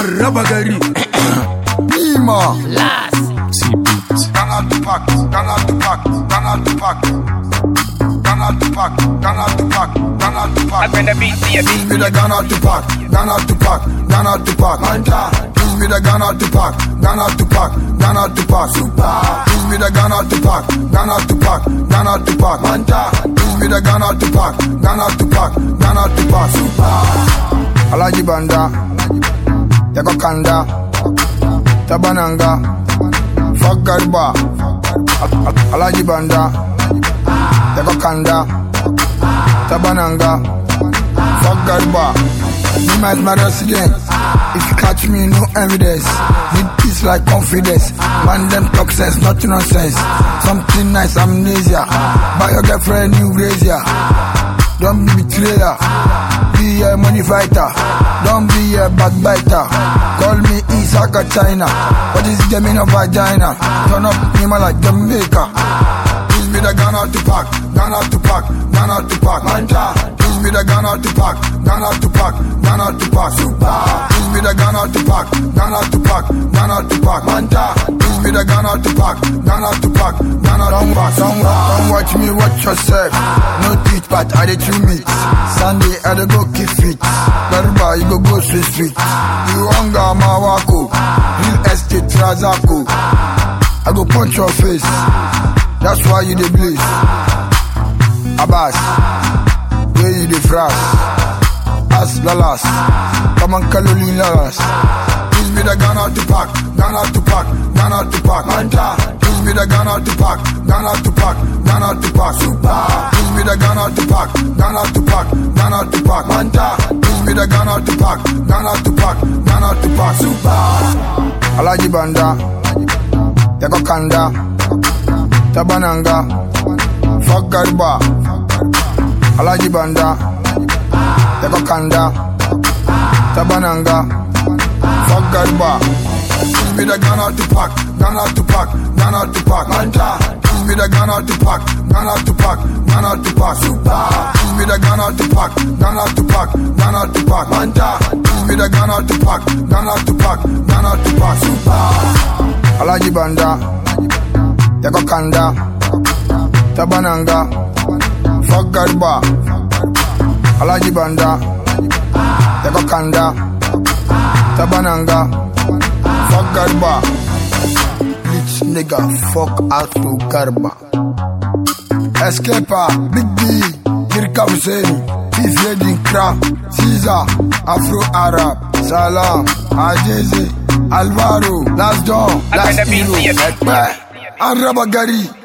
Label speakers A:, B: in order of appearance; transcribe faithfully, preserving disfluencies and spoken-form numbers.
A: Arabagari Nima
B: Last
A: T-Beat
C: Gonna to pack, gonna to pack, gonna to pack, gonna to pack, gonna to pack, gonna to pack.
B: I'm gonna beat the
C: This be the gonna to pack, gonna to pack, gonna to pack. Manta. This be the gonna to pack, gonna to pack, gonna to pack. Super. This be the gonna to pack, gonna to pack, gonna to pack. Manta. This be the gonna to pack, gonna to pack, gonna to pack. Super. Alaji Banda, Yako Kanda, Tabananga. Fuck Garba, Alaji Banda, Yako Kanda, Tabananga, fuck Garba. Nima is my resident. If you catch me, no evidence. Need peace like confidence. Man, them talk sense, not nonsense. Something nice, amnesia. Buy your girlfriend, new brazier. Don't be betrayer. Be a money fighter. Don't be a backbiter. Call me Isaka China. What is the meaning of vagina? Turn up Nima like Jamaica. This be the Ghana to pack, Ghana to pack, Ghana to pack. Manta. This be the Ghana to pack, Ghana to pack, Ghana to pack. Super. This be the Ghana to pack, Ghana to pack, Ghana to pack. Manta. This be the Ghana to pack, Ghana to pack, Ghana to pack. Don't, don't watch me, watch yourself. No teeth, but I did two meat. Sunday, I dey go keep fit. Garba, you go go straight street. You hunger, Mawako. Real estate, Razako. I go punch your face. That's why you dey blaze. Abbas, where you dey frost? As Lalas, come on Kaloli Lalas. This be the Ghana to pack, Ghana to pack, Ghana to pack. Manta. This be the Ghana to pack, Ghana to pack, Ghana to pack. Super. This be the Ghana to pack, Ghana to pack, Ghana to pack. Manta. This be the Ghana to pack, Ghana to pack, Ghana to pack. Super. Alaji Banda, Yako Kanda, Tabananga, fuck Garba, Alaji Banda, Yako Kanda, Tabananga, fuck Garba. This be the Ghana to pack, Ghana to pack, Ghana to pack. Manta. This be the Ghana to pack, Ghana to pack, Ghana to pack. Super. This be the Ghana to pack, Ghana to pack, Ghana to pack. Manta. This be the Ghana to pack, Ghana to pack, Ghana to pack. Super. Alaji Banda, Yako Kanda, Tabananga, fuck Garba, Alaji Banda, Yako Kanda, Tabananga, fuck Garba. Rich nigga, fuck out to Garba. Escaper, Big D, Kirka Hussein, Peace Lady Crap, Caesar, Afro Arab, Salam, Ajeze, Alvaro, Last Dawn, Last Hero, Ekpe, Arabagari.